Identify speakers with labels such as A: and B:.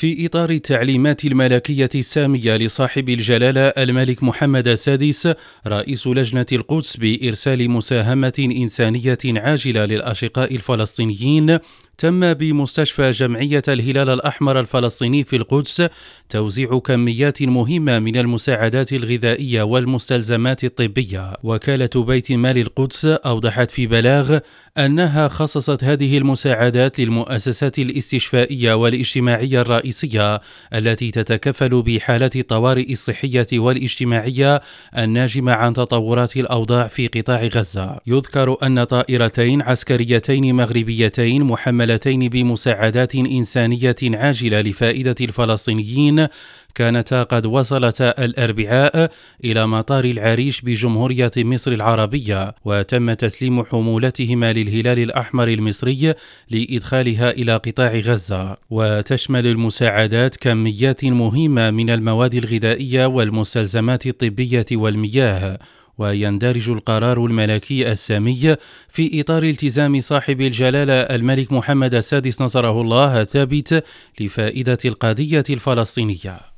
A: في إطار التعليمات الملكية السامية لصاحب الجلالة الملك محمد السادس رئيس لجنة القدس بإرسال مساهمة إنسانية عاجلة للأشقاء الفلسطينيين، تم بمستشفى جمعية الهلال الأحمر الفلسطيني في القدس توزيع كميات مهمة من المساعدات الغذائية والمستلزمات الطبية. وكالة بيت مال القدس أوضحت في بلاغ أنها خصصت هذه المساعدات للمؤسسات الاستشفائية والاجتماعية الرئيسية التي تتكفل بحالات الطوارئ الصحية والاجتماعية الناجمة عن تطورات الأوضاع في قطاع غزة. يذكر أن طائرتين عسكريتين مغربيتين محملتين بمساعدات إنسانية عاجلة لفائدة الفلسطينيين كانتا قد وصلتا الأربعاء إلى مطار العريش بجمهورية مصر العربية، وتم تسليم حمولتهما للهلال الأحمر المصري لإدخالها إلى قطاع غزة. وتشمل المساعدات كميات مهمة من المواد الغذائية والمستلزمات الطبية والمياه. ويندرج القرار الملكي السامي في إطار التزام صاحب الجلالة الملك محمد السادس نصره الله الثابت لفائدة القضية الفلسطينية.